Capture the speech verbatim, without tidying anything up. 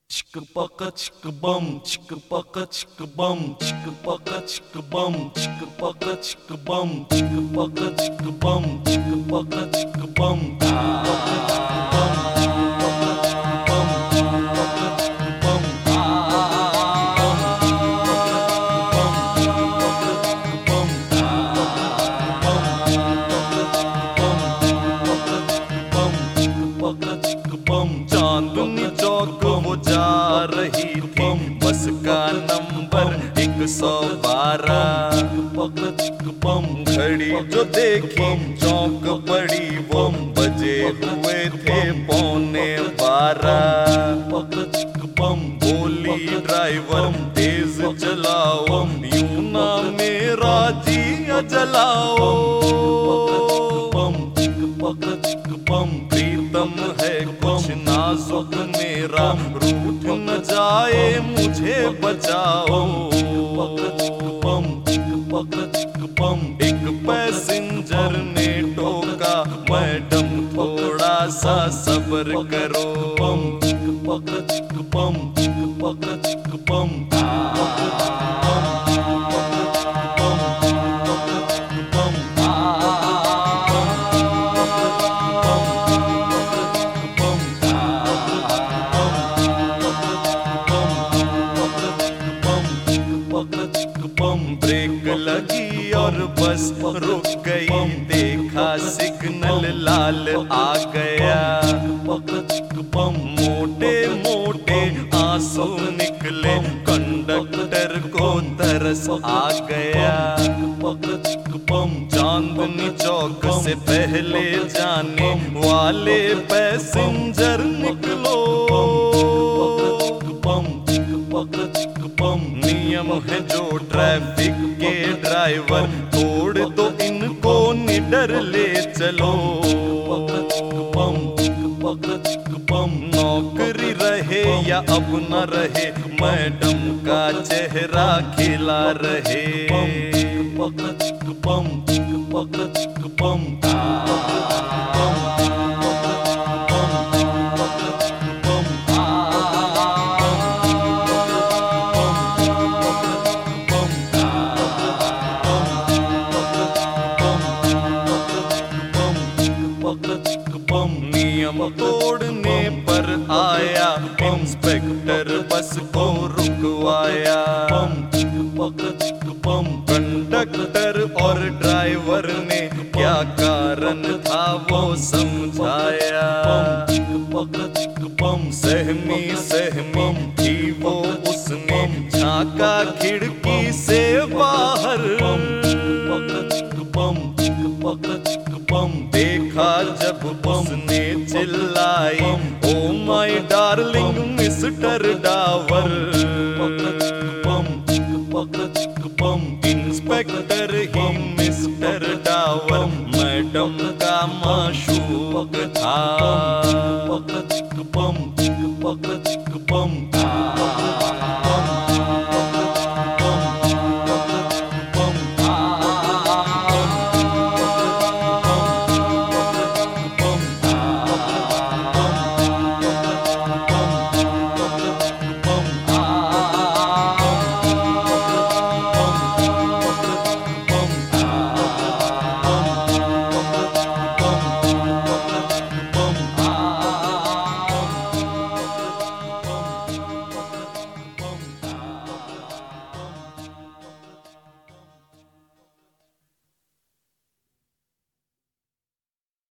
Chicka baka chicka bum, chicka baka chicka bum, chicka baka chicka bum, chicka baka chicka bum, chicka baka chicka bum, chicka baka chicka bum, chicka baka chicka bum, chicka baka chicka bum, Chandni Chowk वो जा रही थी, बस का number एक सौ बारह। घड़ी जो देखी चौक पड़ी, वो बजे हुए थे पौने बारह। बोली ड्राइवर तेज चलाओ, यूं ना मेरा जिया जलाओ। प्रीतम है कुछ नाजुक मेरा, रूठ न जाए मुझे बचाओ। एक पैसेंजर ने टोका, मैडम थोड़ा सा सब्र करो। ब्रेक लगी और बस रुक गई, देखा सिग्नल लाल आ गया। मोटे मोटे आंसू निकले, कंडक्टर को तरस आ गया। चांदनी चौक से पहले जाने वाले पैसेंजर निकलो। नियम है जो ट्रैफिक के ड्राइवर, तोड़ दो इनको निडर ले चलो। नौकरी रहे या अब न रहे, मैडम का चेहरा खिला रहे। नियम तोड़ने पर आया इंस्पेक्टर, बस को रुकवाया। कंडक्टर और ड्राइवर ने क्या कारण था वो समझाया। सहमी सहमी थी वो, उसने झांका खिड़की से बाहर। देखा जब उसने चिल्लाई, oh my darling mister Dawar.